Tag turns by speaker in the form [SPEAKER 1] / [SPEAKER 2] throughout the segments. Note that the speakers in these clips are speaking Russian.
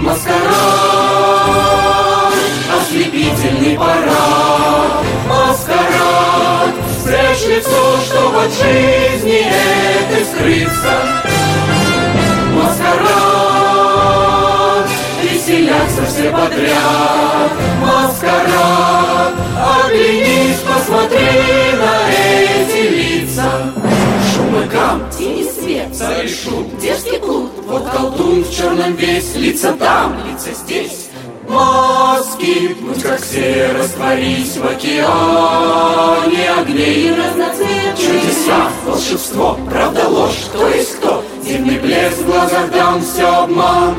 [SPEAKER 1] Маскарад, ослепительный парад. Маскарад, спрячь лицо, чтоб от жизни этой скрыться. Маскарад, веселятся все подряд. Маскарад, оглянись, посмотри на эти лица. Шум и гам,
[SPEAKER 2] тень и свет,
[SPEAKER 1] царь и шут,
[SPEAKER 2] дерзкий плут.
[SPEAKER 1] вот колдун в черном весь. Лица там, лица здесь. Маски, будь как все, растворись в океане огней и разноцветных чудеса, волшебство, правда, ложь, кто есть кто. Дивный блеск в глазах дам, все обман.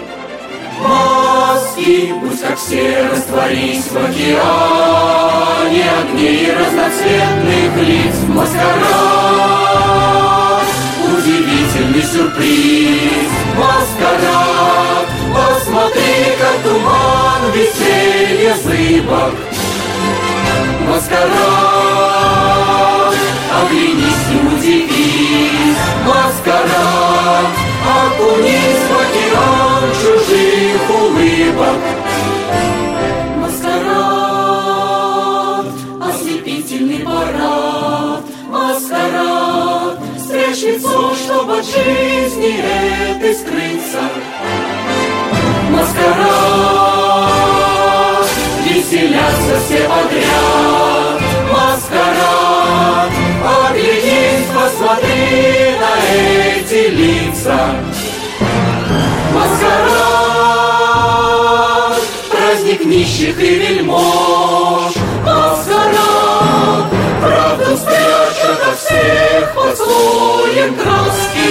[SPEAKER 1] Маски, будь как все, растворись в океане огней и разноцветных лиц. Маскарад, удивительный сюрприз. Маскарад, посмотри, как туман веселья зыбок. Маскарад, оглянись и удивись. Маскарад, окунись в океан чужих улыбок. Маскарад, ослепительный парад. Маскарад, спрячь лицо, чтоб от жизни этой скрыться. Маскарад, веселятся все подряд. Маскарад, оглянись, посмотри на эти лица. Маскарад, праздник нищих и вельмож. Маскарад, правду спрячь ото всех под слоем краски.